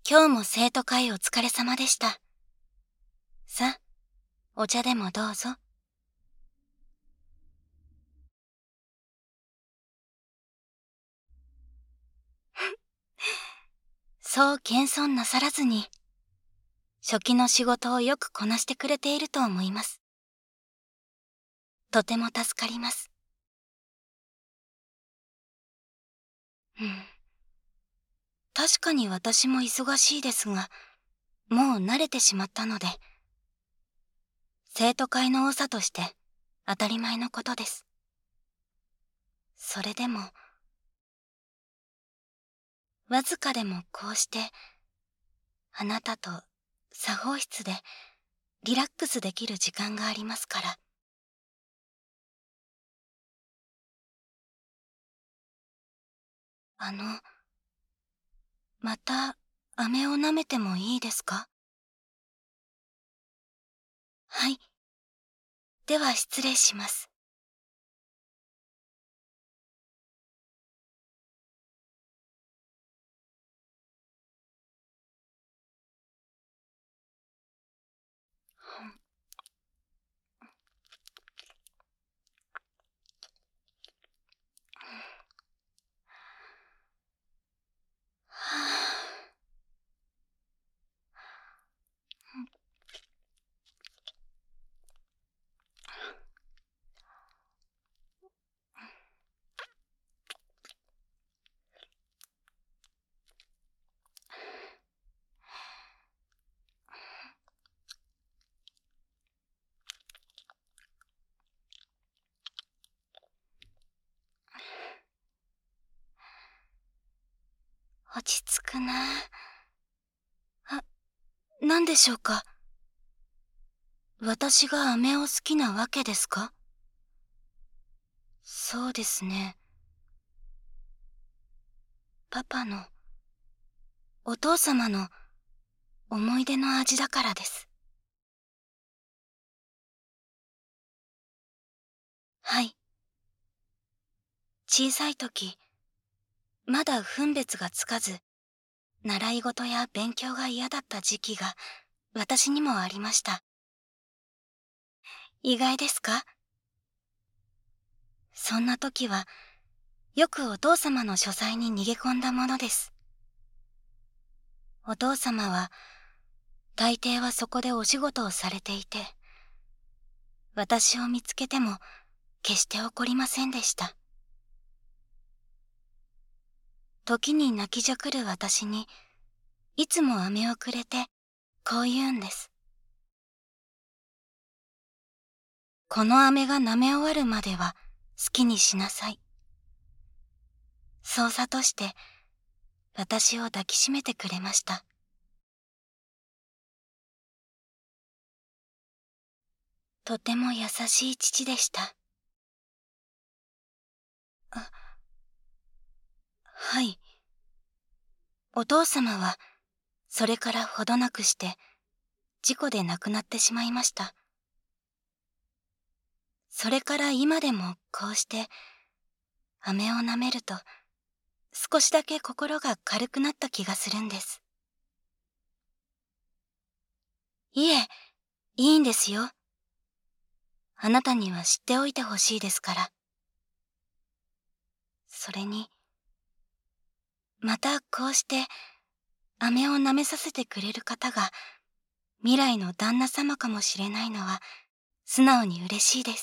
今日も生徒会お疲れ様でした。さあ、お茶でもどうぞ。そう謙遜なさらずに、初期の仕事をよくこなしてくれていると思います。とても助かります。確かに私も忙しいですが、もう慣れてしまったので、生徒会の長として当たり前のことです。それでも、わずかでもこうして、あなたと作法室でリラックスできる時間がありますから。また飴を舐めてもいいですか？はい。では失礼します。落ち着くなあ。何でしょうか？私が飴を好きなわけですか？そうですね。パパの、お父様の思い出の味だからです。はい。小さい時、まだ分別がつかず、習い事や勉強が嫌だった時期が私にもありました。意外ですか？そんな時は、よくお父様の書斎に逃げ込んだものです。お父様は、大抵はそこでお仕事をされていて、私を見つけても決して怒りませんでした。時に泣きじゃくる私に、いつも飴をくれて、こう言うんです。この飴が舐め終わるまでは好きにしなさい。そう諭して、私を抱きしめてくれました。とても優しい父でした。あ、はい。お父様は、それからほどなくして、事故で亡くなってしまいました。それから今でもこうして、飴を舐めると、少しだけ心が軽くなった気がするんです。いえ、いいんですよ。あなたには知っておいてほしいですから。それに、またこうして、飴を舐めさせてくれる方が、未来の旦那様かもしれないのは、素直に嬉しいです。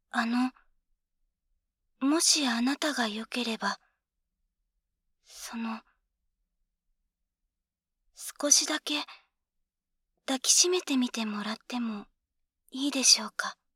もしあなたがよければ、少しだけ抱きしめてみてもらってもいいでしょうか。